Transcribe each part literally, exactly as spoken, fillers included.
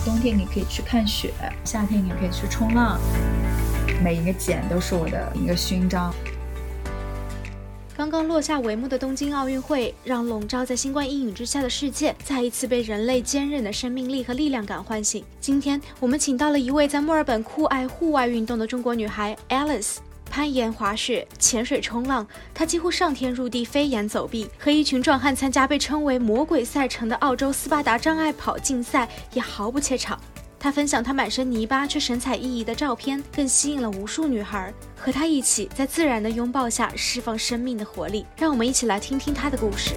冬天你可以去看雪，夏天你可以去冲浪，每一个茧都是我的一个勋章。 刚刚落下帷幕的东京奥运会，让笼罩在新冠阴影之下的世界再一次被人类坚韧的生命力和力量感唤醒。今天我们请到了一位在墨尔本酷爱户外运动的中国女孩 Alice， 攀岩、滑雪、潜水、冲浪，她几乎上天入地，飞檐走壁，和一群壮汉参加被称为魔鬼赛程的澳洲斯巴达障碍跑竞赛也毫不怯场。他分享他满身泥巴却神采奕奕的照片，更吸引了无数女孩和他一起在自然的拥抱下释放生命的活力。让我们一起来听听他的故事。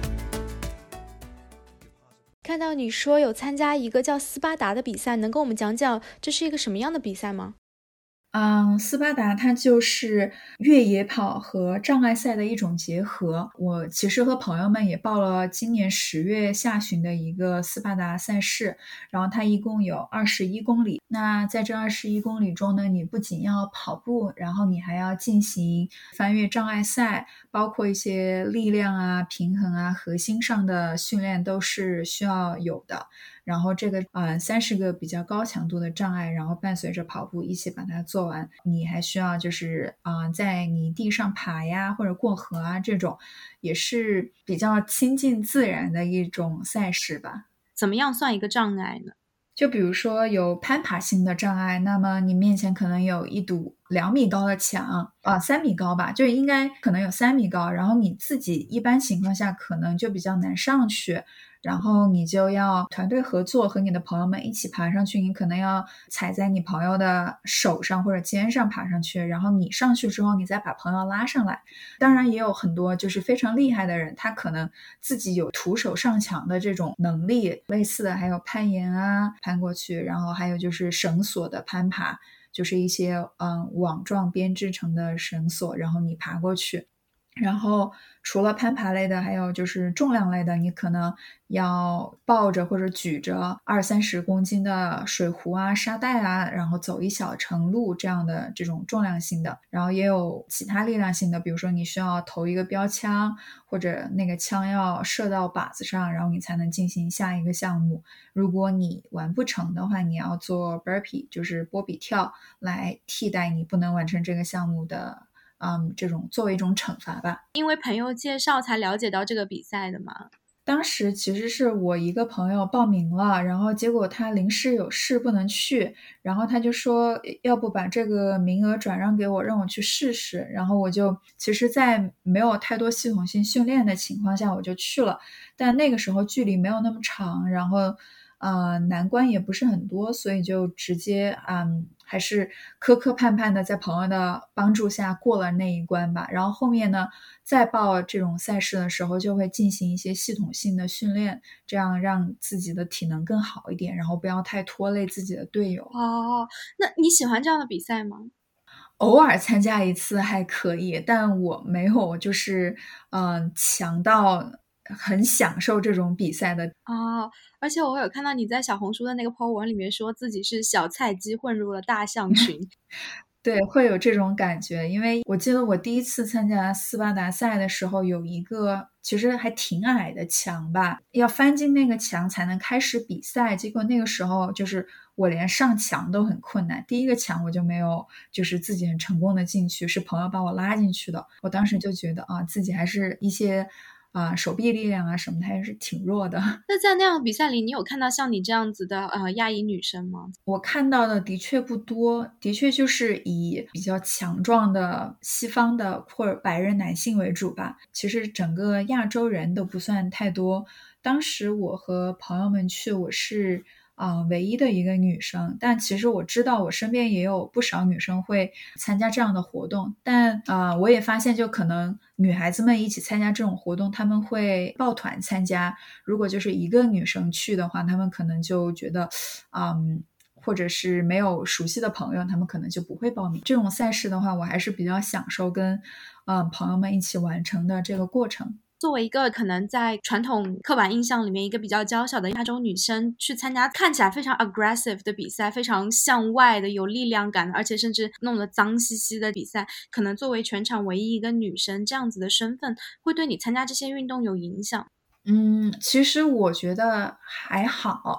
看到你说有参加一个叫斯巴达的比赛，能跟我们讲讲这是一个什么样的比赛吗？ 嗯，斯巴达它就是越野跑和障碍赛的一种结合。我其实和朋友们也报了今年十月下旬的一个斯巴达赛事，然后它一共有二十一公里。那在这二十一公里中呢，你不仅要跑步，然后你还要进行翻越障碍赛，包括一些力量啊、平衡啊、核心上的训练都是需要有的。然后这个呃三十个比较高强度的障碍，然后伴随着跑步一起把它做完。你还需要就是啊、呃、在泥地上爬呀，或者过河啊，这种也是比较亲近自然的一种赛事吧。 怎么样算一个障碍呢？ 就比如说有攀爬性的障碍，那么你面前可能有一堵两米高的墙啊，三米高吧，就应该可能有三米高，然后你自己一般情况下可能就比较难上去，然后你就要团队合作，和你的朋友们一起爬上去，你可能要踩在你朋友的手上或者肩上爬上去，然后你上去之后你再把朋友拉上来。当然也有很多就是非常厉害的人，他可能自己有徒手上墙的这种能力。类似的还有攀岩啊，攀过去，然后还有就是绳索的攀爬，就是一些嗯网状编织成的绳索，然后你爬过去。然后除了攀爬类的，还有就是重量类的，你可能要抱着或者举着二三十公斤的水壶啊、沙袋啊，然后走一小程路这样的这种重量性的。然后也有其他力量性的，比如说你需要投一个标枪，或者那个枪要射到靶子上，然后你才能进行下一个项目。如果你完不成的话，你要做 burpee， 就是波比跳，来替代你不能完成这个项目的嗯，这种作为一种惩罚吧。 因为朋友介绍才了解到这个比赛的吗？ 当时其实是我一个朋友报名了，然后结果他临时有事不能去，然后他就说要不把这个名额转让给我，让我去试试。然后我就其实在没有太多系统性训练的情况下我就去了，但那个时候距离没有那么长，然后呃难关也不是很多，所以就直接嗯还是磕磕绊绊的在朋友的帮助下过了那一关吧。然后后面呢再报这种赛事的时候就会进行一些系统性的训练，这样让自己的体能更好一点，然后不要太拖累自己的队友。 哦，那你喜欢这样的比赛吗？ 偶尔参加一次还可以，但我没有就是嗯、呃、强到很享受这种比赛的。 哦，而且我有看到你在小红书的那个 po 文里面说自己是小菜鸡混入了大象群。 对，会有这种感觉。因为我记得我第一次参加斯巴达赛的时候，有一个其实还挺矮的墙吧，要翻进那个墙才能开始比赛。结果那个时候就是我连上墙都很困难，第一个墙我就没有就是自己很成功的进去，是朋友把我拉进去的。我当时就觉得啊，自己还是一些啊、手臂力量啊什么的还是挺弱的。 那在那样的比赛里，你有看到像你这样子的呃亚裔女生吗？ 我看到的的确不多，的确就是以比较强壮的西方的或者白人男性为主吧。其实整个亚洲人都不算太多。当时我和朋友们去，我是啊、呃唯一的一个女生，但其实我知道我身边也有不少女生会参加这样的活动，但啊、呃我也发现就可能女孩子们一起参加这种活动，她们会抱团参加。如果就是一个女生去的话，她们可能就觉得嗯或者是没有熟悉的朋友，他们可能就不会报名。这种赛事的话，我还是比较享受跟嗯朋友们一起完成的这个过程。 作为一个可能在传统刻板印象里面一个比较娇小的亚洲女生去参加看起来非常 aggressive 的比赛，非常向外的有力量感的，而且甚至弄得脏兮兮的比赛，可能作为全场唯一一个女生这样子的身份，会对你参加这些运动有影响？ 嗯，其实我觉得还好，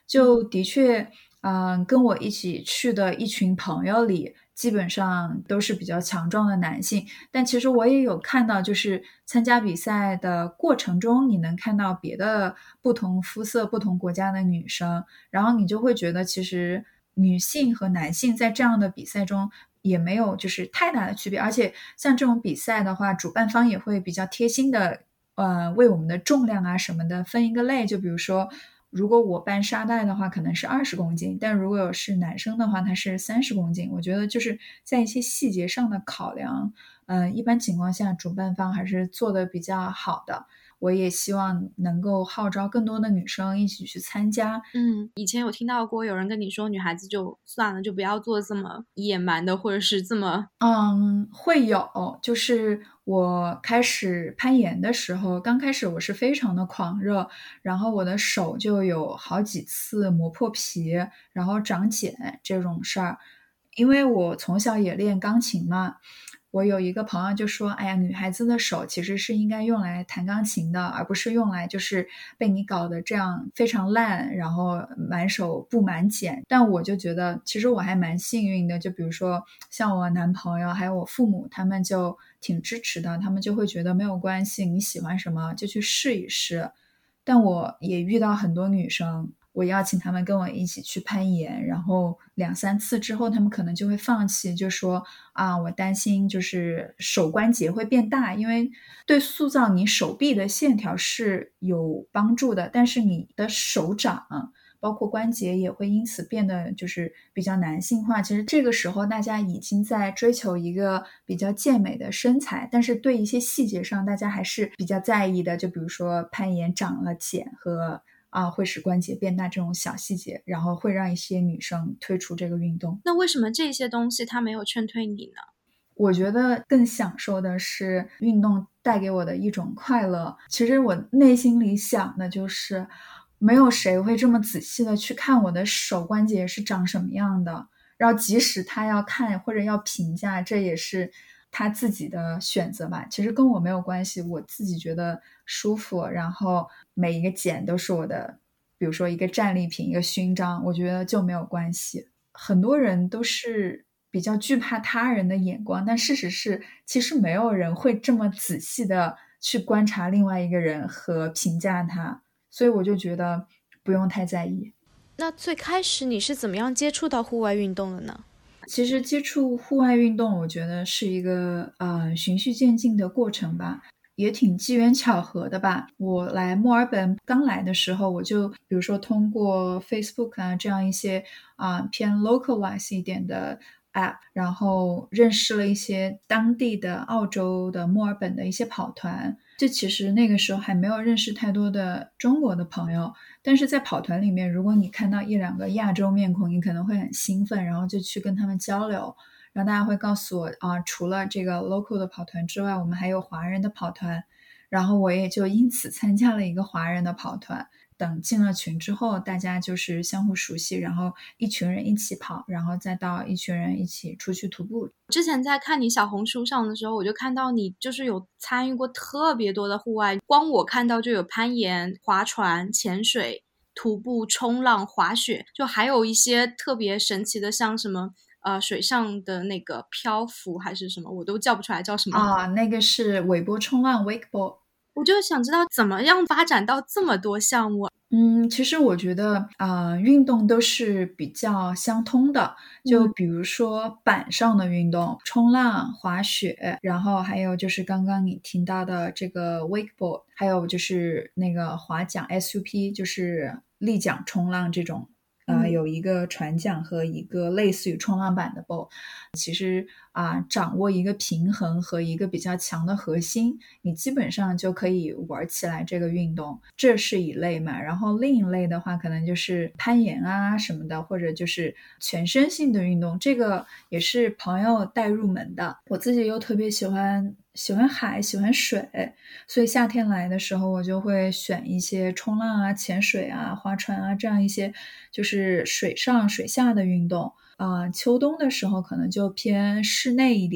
就的确嗯、呃，跟我一起去的一群朋友里基本上都是比较强壮的男性，但其实我也有看到，就是参加比赛的过程中，你能看到别的不同肤色、不同国家的女生，然后你就会觉得其实女性和男性在这样的比赛中也没有就是太大的区别，而且像这种比赛的话，主办方也会比较贴心的呃，为我们的重量啊什么的分一个类，就比如说如果我搬沙袋的话可能是二十公斤，但如果是男生的话他是三十公斤。我觉得就是在一些细节上的考量，呃，一般情况下主办方还是做的比较好的。我也希望能够号召更多的女生一起去参加。 嗯，以前有听到过有人跟你说女孩子就算了，就不要做这么野蛮的，或者是这么嗯，会有，就是我开始攀岩的时候，刚开始我是非常的狂热，然后我的手就有好几次磨破皮，然后长茧这种事儿。因为我从小也练钢琴嘛，我有一个朋友就说，哎呀，女孩子的手其实是应该用来弹钢琴的，而不是用来就是被你搞得这样非常烂，然后满手布满茧。但我就觉得其实我还蛮幸运的，就比如说像我男朋友还有我父母，他们就挺支持的，他们就会觉得没有关系，你喜欢什么就去试一试。但我也遇到很多女生，我邀请他们跟我一起去攀岩，然后两三次之后他们可能就会放弃，就说啊，我担心就是手关节会变大，因为对塑造你手臂的线条是有帮助的，但是你的手掌包括关节也会因此变得就是比较男性化。其实这个时候大家已经在追求一个比较健美的身材，但是对一些细节上大家还是比较在意的，就比如说攀岩长了茧和啊会使关节变大这种小细节，然后会让一些女生退出这个运动。 那为什么这些东西他没有劝退你呢？ 我觉得更享受的是运动带给我的一种快乐。其实我内心里想的就是没有谁会这么仔细的去看我的手关节是长什么样的，然后即使他要看或者要评价，这也是他自己的选择吧，其实跟我没有关系，我自己觉得舒服，然后每一个茧都是我的，比如说一个战利品，一个勋章，我觉得就没有关系。很多人都是比较惧怕他人的眼光，但事实是其实没有人会这么仔细的去观察另外一个人和评价他，所以我就觉得不用太在意。 那最开始你是怎么样接触到户外运动的呢？ 其实接触户外运动我觉得是一个呃循序渐进的过程吧，也挺机缘巧合的吧。我来墨尔本刚来的时候，我就比如说通过 Facebook 啊这样一些啊、呃、偏 localize 一点的 app， 然后认识了一些当地的澳洲的墨尔本的一些跑团。这其实那个时候还没有认识太多的中国的朋友，但是在跑团里面，如果你看到一两个亚洲面孔，你可能会很兴奋，然后就去跟他们交流。然后大家会告诉我啊、呃，除了这个 local 的跑团之外，我们还有华人的跑团。然后我也就因此参加了一个华人的跑团。等进了群之后，大家就是相互熟悉，然后一群人一起跑，然后再到一群人一起出去徒步。 之前在看你小红书上的时候，我就看到你就是有参与过特别多的户外，光我看到就有攀岩、划船、潜水、徒步、冲浪、滑雪，就还有一些特别神奇的，像什么呃水上的那个漂浮还是什么，我都叫不出来叫什么啊，那个是尾波冲浪 wakeboard。 我就想知道怎么样发展到这么多项目。 嗯，其实我觉得啊、呃，运动都是比较相通的。就比如说板上的运动，嗯、冲浪、滑雪，然后还有就是刚刚你听到的这个 wakeboard， 还有就是那个划桨 S U P， 就是立桨冲浪这种。呃，有一个船桨和一个类似于冲浪板的 board， 其实啊、呃，掌握一个平衡和一个比较强的核心，你基本上就可以玩起来这个运动。这是一类嘛，然后另一类的话，可能就是攀岩啊什么的，或者就是全身性的运动，这个也是朋友带入门的。我自己又特别喜欢。喜欢海，喜欢水，所以夏天来的时候，我就会选一些冲浪啊、潜水啊、划船啊这样一些就是水上水下的运动。呃，秋冬的时候可能就偏室内一点，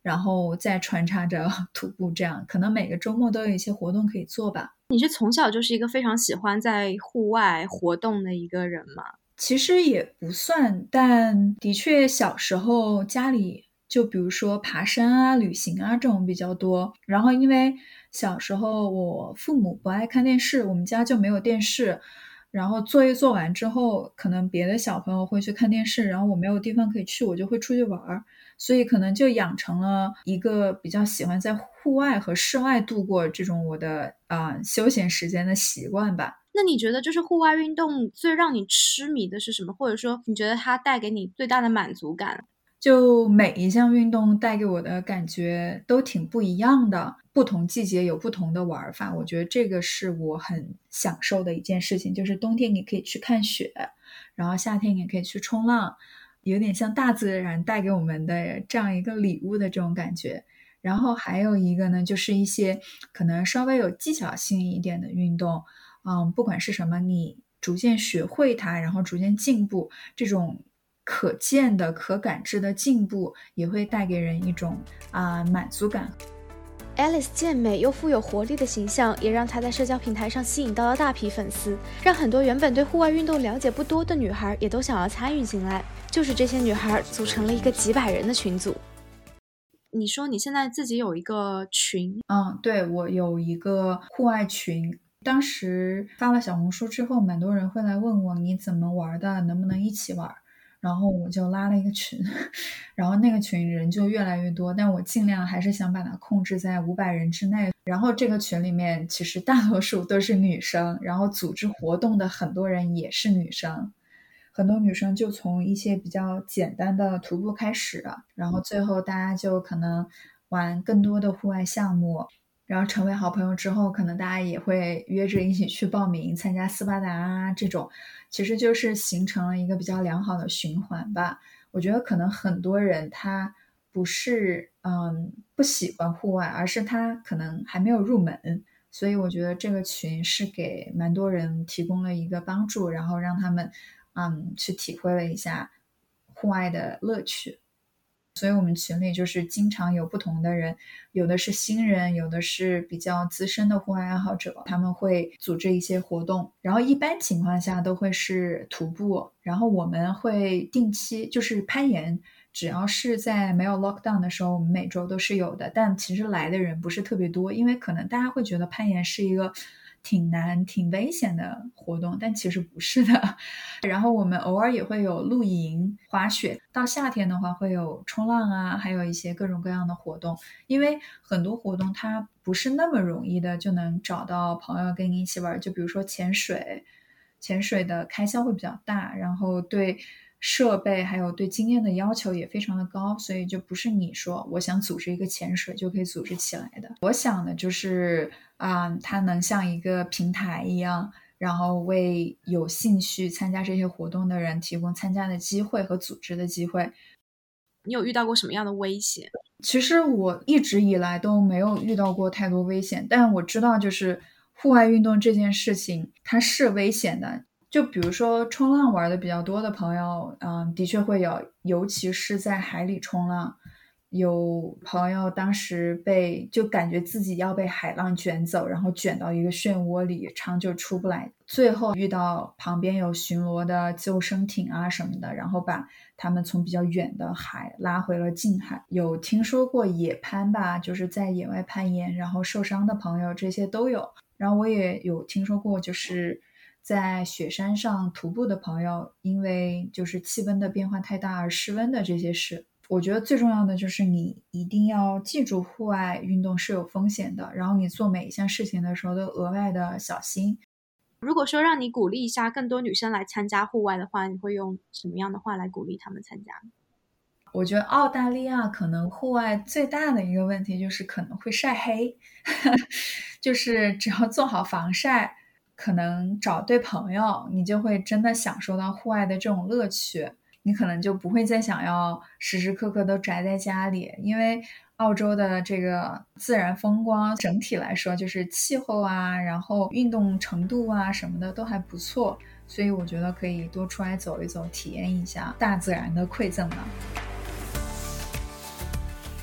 然后再穿插着徒步，这样可能每个周末都有一些活动可以做吧。 你是从小就是一个非常喜欢在户外活动的一个人吗？ 其实也不算，但的确小时候家里就比如说爬山啊、旅行啊这种比较多。然后因为小时候我父母不爱看电视，我们家就没有电视，然后作业做完之后，可能别的小朋友会去看电视，然后我没有地方可以去，我就会出去玩儿，所以可能就养成了一个比较喜欢在户外和室外度过这种我的啊、呃、休闲时间的习惯吧。 那你觉得就是户外运动最让你痴迷的是什么？或者说你觉得它带给你最大的满足感？ 就每一项运动带给我的感觉都挺不一样的，不同季节有不同的玩法，我觉得这个是我很享受的一件事情。就是冬天你可以去看雪，然后夏天也可以去冲浪，有点像大自然带给我们的这样一个礼物的这种感觉。然后还有一个呢，就是一些可能稍微有技巧性一点的运动，嗯，不管是什么，你逐渐学会它，然后逐渐进步，这种可见的、可感知的进步，也会带给人一种啊、呃、满足感。 Alice 健美又富有活力的形象，也让她在社交平台上吸引到了大批粉丝，让很多原本对户外运动了解不多的女孩也都想要参与进来。就是这些女孩组成了一个几百人的群组。你说你现在自己有一个群？ 嗯，对，我有一个户外群。当时发了小红书之后，蛮多人会来问我你怎么玩的，能不能一起玩？然后我就拉了一个群，然后那个群人就越来越多，但我尽量还是想把它控制在五百人之内。然后这个群里面其实大多数都是女生，然后组织活动的很多人也是女生。很多女生就从一些比较简单的徒步开始，然后最后大家就可能玩更多的户外项目，然后成为好朋友之后，可能大家也会约着一起去报名参加斯巴达啊这种，其实就是形成了一个比较良好的循环吧。我觉得可能很多人他不是嗯不喜欢户外，而是他可能还没有入门，所以我觉得这个群是给蛮多人提供了一个帮助，然后让他们嗯去体会了一下户外的乐趣。所以我们群里就是经常有不同的人，有的是新人，有的是比较资深的户外爱好者，他们会组织一些活动，然后一般情况下都会是徒步，然后我们会定期就是攀岩，只要是在没有 lockdown 的时候，我们每周都是有的，但其实来的人不是特别多，因为可能大家会觉得攀岩是一个挺难挺危险的活动，但其实不是的。然后我们偶尔也会有露营、滑雪，到夏天的话会有冲浪啊，还有一些各种各样的活动。因为很多活动它不是那么容易的就能找到朋友跟你一起玩，就比如说潜水，潜水的开销会比较大，然后对设备还有对经验的要求也非常的高，所以就不是你说我想组织一个潜水就可以组织起来的。我想的就是啊、呃，它能像一个平台一样，然后为有兴趣参加这些活动的人提供参加的机会和组织的机会。 你有遇到过什么样的危险？ 其实我一直以来都没有遇到过太多危险，但我知道就是户外运动这件事情它是危险的。就比如说冲浪玩的比较多的朋友，嗯，的确会有，尤其是在海里冲浪，有朋友当时被就感觉自己要被海浪卷走，然后卷到一个漩涡里，长久出不来，最后遇到旁边有巡逻的救生艇啊什么的，然后把他们从比较远的海拉回了近海。有听说过野攀吧，就是在野外攀岩然后受伤的朋友，这些都有。然后我也有听说过就是在雪山上徒步的朋友，因为就是气温的变化太大而失温的这些事。我觉得最重要的就是你一定要记住户外运动是有风险的，然后你做每一项事情的时候都额外的小心。 如果说让你鼓励一下更多女生来参加户外的话，你会用什么样的话来鼓励她们参加？ 我觉得澳大利亚可能户外最大的一个问题就是可能会晒黑就是只要做好防晒，可能找对朋友，你就会真的享受到户外的这种乐趣，你可能就不会再想要时时刻刻都宅在家里。因为澳洲的这个自然风光整体来说就是气候啊，然后运动程度啊什么的都还不错，所以我觉得可以多出来走一走，体验一下大自然的馈赠了。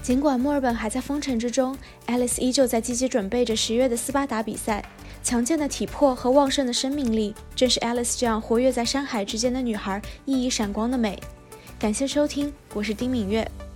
尽管墨尔本还在封城之中， Alice 依旧在积极准备着十月的斯巴达比赛。强健的体魄和旺盛的生命力，正是 Alice 这样活跃在山海之间的女孩熠熠闪光的美。感谢收听，我是丁敏月。